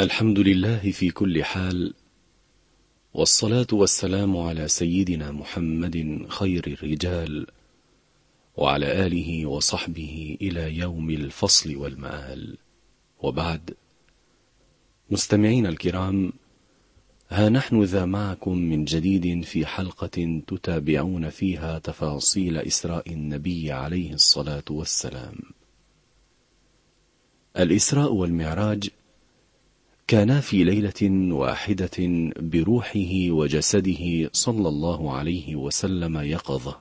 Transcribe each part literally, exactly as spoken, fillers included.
الحمد لله في كل حال، والصلاة والسلام على سيدنا محمد خير الرجال وعلى آله وصحبه إلى يوم الفصل والمآل. وبعد، مستمعين الكرام، ها نحن ذا معكم من جديد في حلقة تتابعون فيها تفاصيل إسراء النبي عليه الصلاة والسلام. الإسراء والمعراج كانا في ليلة واحدة بروحه وجسده صلى الله عليه وسلم يقظة،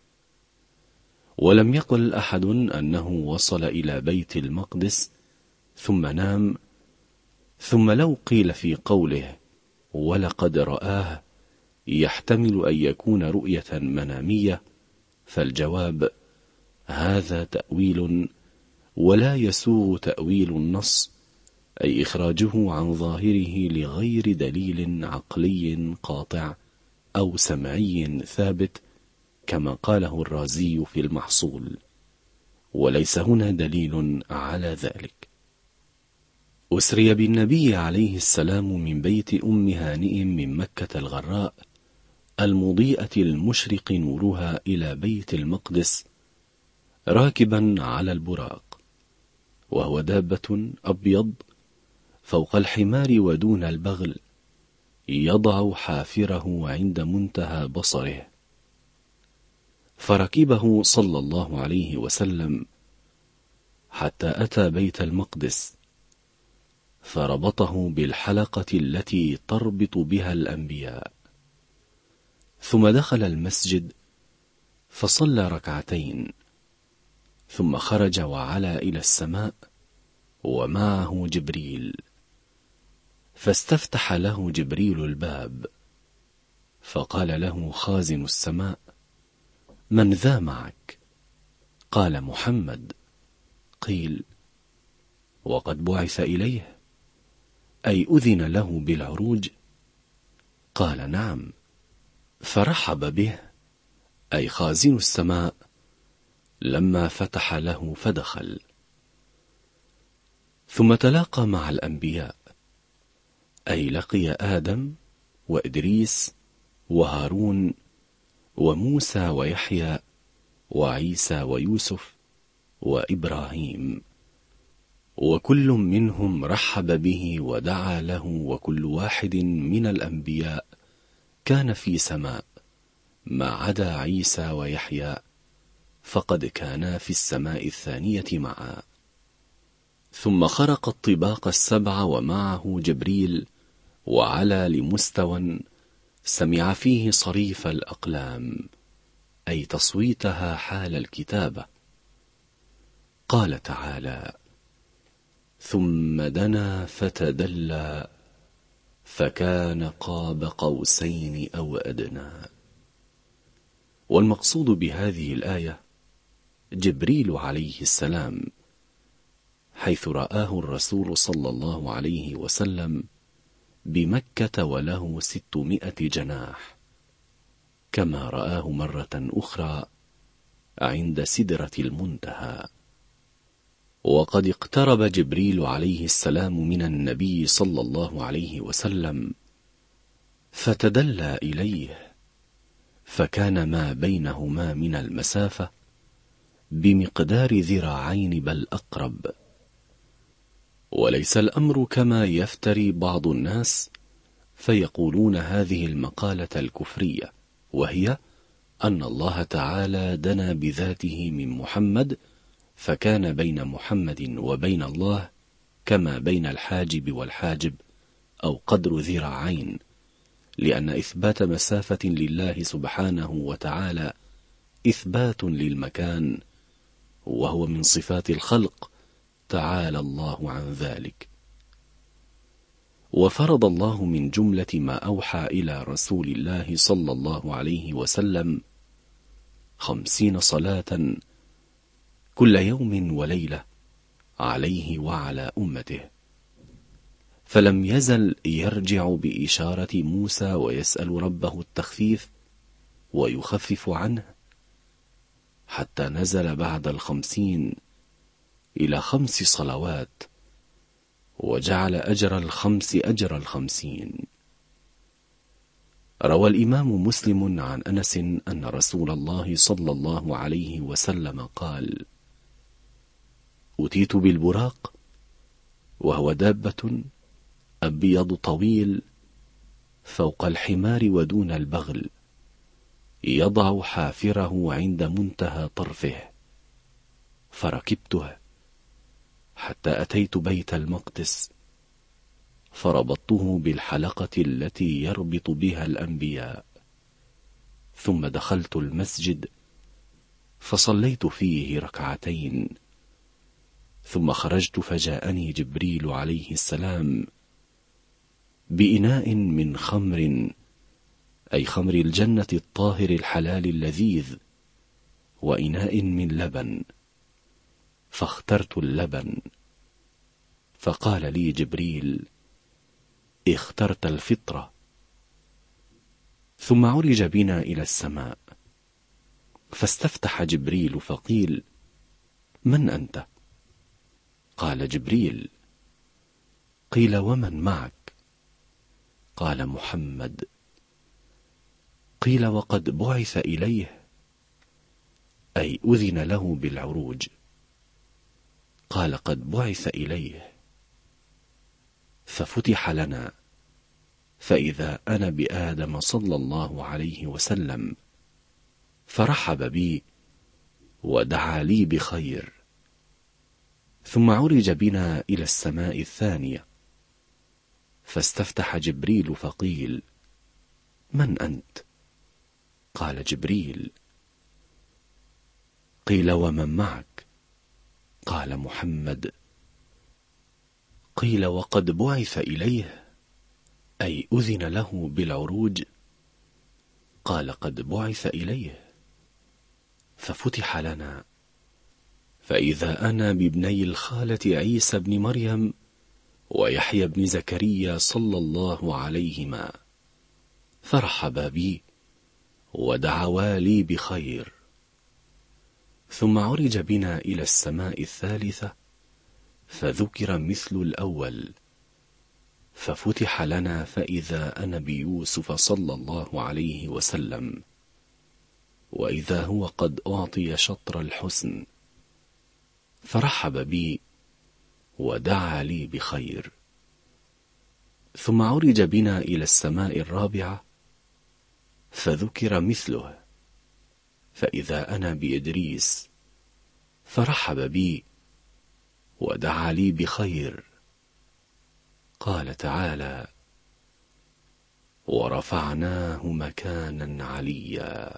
ولم يقل أحد أنه وصل إلى بيت المقدس ثم نام، ثم لو قيل في قوله ولقد رآه يحتمل أن يكون رؤية منامية، فالجواب هذا تأويل ولا يسوغ تأويل النص، أي إخراجه عن ظاهره لغير دليل عقلي قاطع أو سمعي ثابت كما قاله الرازي في المحصول، وليس هنا دليل على ذلك. أسري بالنبي عليه السلام من بيت أم هانئ من مكة الغراء المضيئة المشرق نورها إلى بيت المقدس راكبا على البراق، وهو دابة أبيض فوق الحمار ودون البغل، يضع حافره عند منتهى بصره، فركبه صلى الله عليه وسلم حتى أتى بيت المقدس، فربطه بالحلقة التي تربط بها الأنبياء، ثم دخل المسجد فصلى ركعتين، ثم خرج وعلى إلى السماء ومعه جبريل، فاستفتح له جبريل الباب، فقال له خازن السماء: من ذا معك؟ قال: محمد. قيل: وقد بعث إليه، أي أذن له بالعروج؟ قال: نعم. فرحب به، أي خازن السماء، لما فتح له فدخل، ثم تلاقى مع الأنبياء، أي لقي آدم وإدريس وهارون وموسى ويحيى وعيسى ويوسف وإبراهيم، وكل منهم رحب به ودعا له، وكل واحد من الأنبياء كان في سماء ما عدا عيسى ويحيى، فقد كانا في السماء الثانية معا. ثم خرق الطباق السبع ومعه جبريل، وعلى لمستوى سمع فيه صريف الأقلام، أي تصويتها حال الكتابة. قال تعالى: ثم دنا فتدلى فكان قاب قوسين أو أدنى. والمقصود بهذه الآية جبريل عليه السلام، حيث رآه الرسول صلى الله عليه وسلم بمكة وله ستمائة جناح، كما رآه مرة أخرى عند سدرة المنتهى. وقد اقترب جبريل عليه السلام من النبي صلى الله عليه وسلم فتدلى إليه، فكان ما بينهما من المسافة بمقدار ذراعين بل أقرب. وليس الأمر كما يفتري بعض الناس فيقولون هذه المقالة الكفرية، وهي أن الله تعالى دنا بذاته من محمد، فكان بين محمد وبين الله كما بين الحاجب والحاجب، أو قدر ذراعين، لأن إثبات مسافة لله سبحانه وتعالى إثبات للمكان، وهو من صفات الخلق، تعالى الله عن ذلك. وفرض الله من جملة ما أوحى إلى رسول الله صلى الله عليه وسلم خمسين صلاة كل يوم وليلة عليه وعلى أمته، فلم يزل يرجع بإشارة موسى ويسأل ربه التخفيف ويخفف عنه، حتى نزل بعد الخمسين إلى خمس صلوات، وجعل أجر الخمس أجر الخمسين. روى الإمام مسلم عن أنس أن رسول الله صلى الله عليه وسلم قال: أتيت بالبراق، وهو دابة أبيض طويل فوق الحمار ودون البغل، يضع حافره عند منتهى طرفه، فركبته حتى أتيت بيت المقدس، فربطته بالحلقة التي يربط بها الأنبياء، ثم دخلت المسجد فصليت فيه ركعتين، ثم خرجت فجاءني جبريل عليه السلام بإناء من خمر، أي خمر الجنة الطاهر الحلال اللذيذ، وإناء من لبن، فاخترت اللبن، فقال لي جبريل: اخترت الفطرة. ثم عرج بنا إلى السماء، فاستفتح جبريل فقيل: من أنت؟ قال جبريل. قيل: ومن معك؟ قال: محمد. قيل: وقد بعث إليه، أي أذن له بالعروج؟ قال: قد بعث إليه. ففتح لنا، فإذا أنا بآدم صلى الله عليه وسلم، فرحب بي ودعا لي بخير. ثم عرج بنا إلى السماء الثانية، فاستفتح جبريل فقيل: من أنت؟ قال جبريل. قيل: ومن معك؟ قال: محمد. قيل: وقد بعث إليه، أي أذن له بالعروج؟ قال: قد بعث إليه. ففتح لنا، فإذا أنا بابني الخالة عيسى بن مريم ويحيى بن زكريا صلى الله عليهما، فرحبا بي ودعوا لي بخير. ثم عرج بنا إلى السماء الثالثة، فذكر مثل الأول، ففتح لنا، فإذا أنا بيوسف صلى الله عليه وسلم، وإذا هو قد أعطي شطر الحسن، فرحب بي ودعا لي بخير. ثم عرج بنا إلى السماء الرابعة، فذكر مثله، فإذا أنا بإدريس، فرحب بي ودعا لي بخير. قال تعالى: ورفعناه مكانا عليا.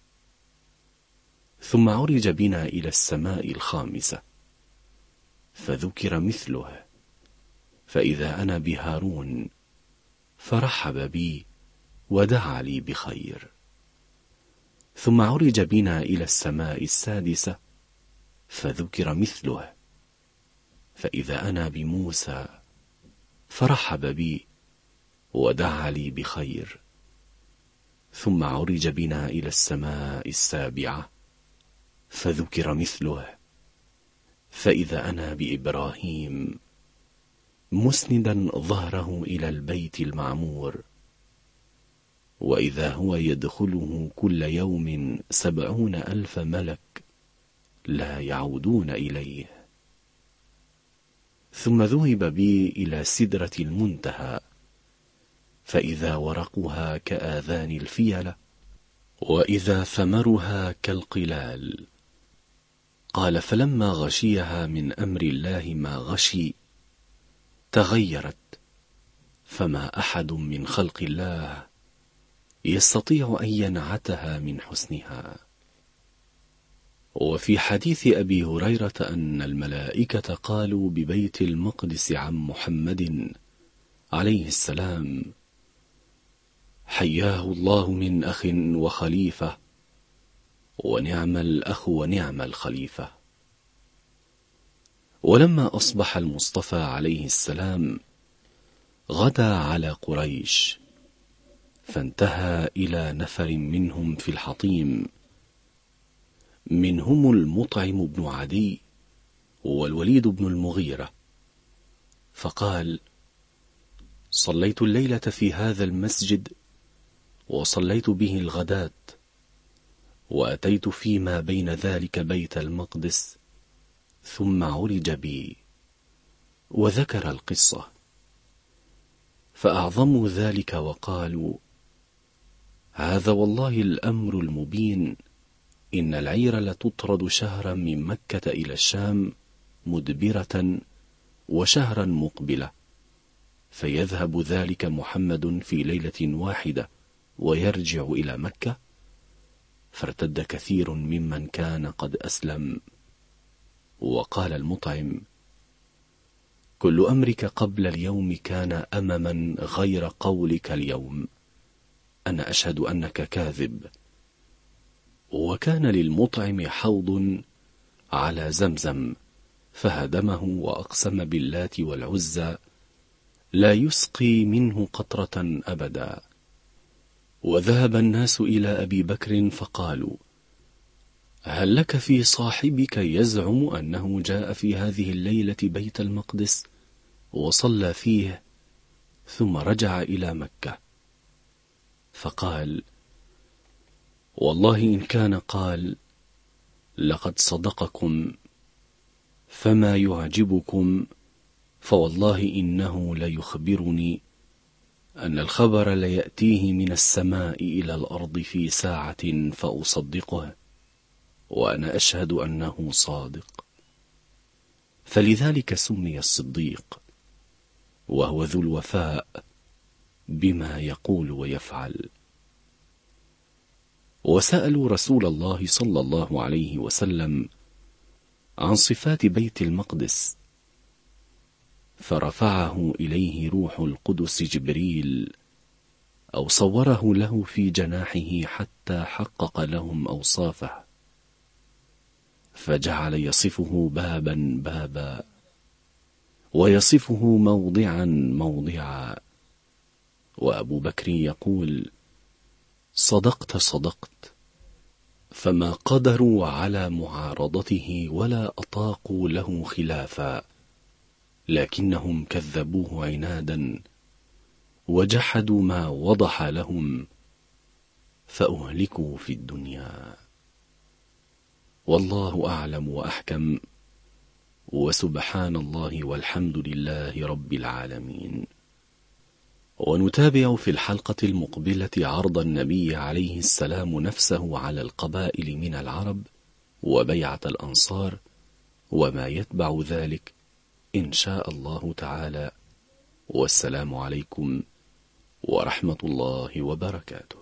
ثم عرج بنا إلى السماء الخامسة، فذكر مثله، فإذا أنا بهارون، فرحب بي ودعا لي بخير. ثم عرج بنا إلى السماء السادسة، فذكر مثله، فإذا أنا بموسى، فرحب بي ودعا لي بخير. ثم عرج بنا إلى السماء السابعة، فذكر مثله، فإذا أنا بإبراهيم مسندا ظهره إلى البيت المعمور، وإذا هو يدخله كل يوم سبعون ألف ملك لا يعودون إليه. ثم ذهب بي إلى سدرة المنتهى، فإذا ورقها كآذان الفيلة، وإذا ثمرها كالقلال. قال: فلما غشيها من أمر الله ما غشي، تغيرت، فما أحد من خلق الله يستطيع أن ينعتها من حسنها. وفي حديث أبي هريرة أن الملائكة قالوا ببيت المقدس عن محمد عليه السلام: حياه الله من أخ وخليفة، ونعم الأخ ونعم الخليفة. ولما أصبح المصطفى عليه السلام، غدا على قريش، فانتهى إلى نفر منهم في الحطيم، منهم المطعم بن عدي والوليد بن المغيرة، فقال: صليت الليلة في هذا المسجد، وصليت به الغداة، وأتيت فيما بين ذلك بيت المقدس، ثم عرج بي. وذكر القصة. فأعظموا ذلك وقالوا: هذا والله الأمر المبين، إن العير لتطرد شهرا من مكة إلى الشام مدبرة، وشهرا مقبلة، فيذهب ذلك محمد في ليلة واحدة ويرجع إلى مكة. فارتد كثير ممن كان قد أسلم. وقال المطعم: كل أمرك قبل اليوم كان أمما غير قولك اليوم، أنا أشهد أنك كاذب. وكان للمطعم حوض على زمزم، فهدمه وأقسم باللات والعزى لا يسقي منه قطرة أبدا. وذهب الناس إلى أبي بكر فقالوا: هل لك في صاحبك يزعم أنه جاء في هذه الليلة بيت المقدس وصلى فيه ثم رجع إلى مكة؟ فقال: والله إن كان قال لقد صدقكم، فما يعجبكم، فوالله إنه ليخبرني أن الخبر ليأتيه من السماء إلى الأرض في ساعة فأصدقه، وأنا أشهد أنه صادق. فلذلك سمي الصديق، وهو ذو الوفاء بما يقول ويفعل. وسألوا رسول الله صلى الله عليه وسلم عن صفات بيت المقدس، فرفعه إليه روح القدس جبريل، أو صوره له في جناحه حتى حقق لهم أوصافه، فجعل يصفه بابا بابا، ويصفه موضعا موضعا. وأبو بكر يقول: صدقت صدقت، فما قدروا على معارضته ولا أطاقوا له خلافا، لكنهم كذبوه عنادا وجحدوا ما وضح لهم، فأهلكوا في الدنيا. والله أعلم وأحكم، وسبحان الله والحمد لله رب العالمين. ونتابع في الحلقة المقبلة عرض النبي عليه السلام نفسه على القبائل من العرب وبيعة الأنصار وما يتبع ذلك إن شاء الله تعالى. والسلام عليكم ورحمة الله وبركاته.